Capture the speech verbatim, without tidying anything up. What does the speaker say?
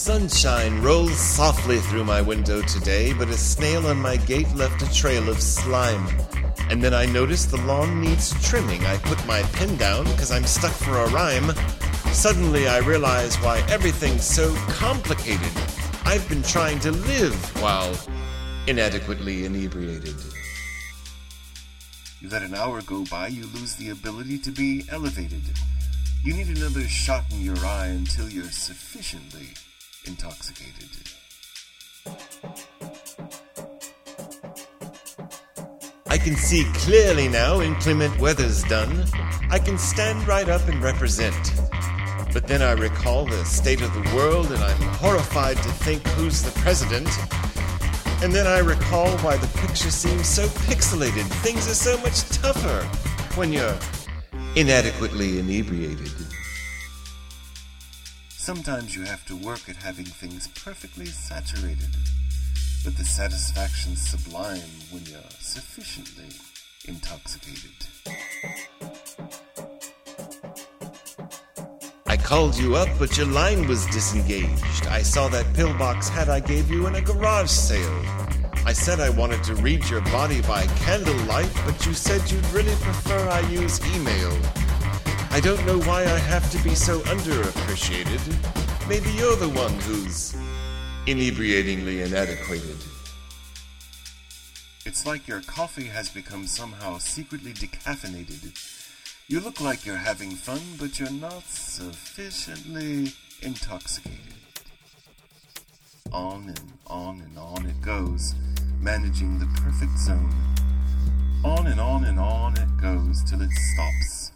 Sunshine rolls softly through my window today, but a snail on my gate left a trail of slime. And then I noticed the lawn needs trimming. I put my pen down because I'm stuck for a rhyme. Suddenly I realize why everything's so complicated. I've been trying to live while inadequately inebriated. You let an hour go by, you lose the ability to be elevated. You need another shot in your eye until you're sufficiently intoxicated. I can see clearly now inclement weather's done. I can stand right up and represent. But then I recall the state of the world and I'm horrified to think who's the president. And then I recall why the picture seems so pixelated. Things are so much tougher when you're inadequately inebriated. Sometimes you have to work at having things perfectly saturated, but the satisfaction's sublime when you're sufficiently intoxicated. I called you up, but your line was disengaged. I saw that pillbox hat I gave you in a garage sale. I said I wanted to read your body by candlelight, but you said you'd really prefer I use email. I don't know why I have to be so underappreciated. Maybe you're the one who's inebriatingly inadequated. It's like your coffee has become somehow secretly decaffeinated. You look like you're having fun, but you're not sufficiently intoxicated. On and on and on it goes, managing the perfect zone. On and on and on it goes till it stops.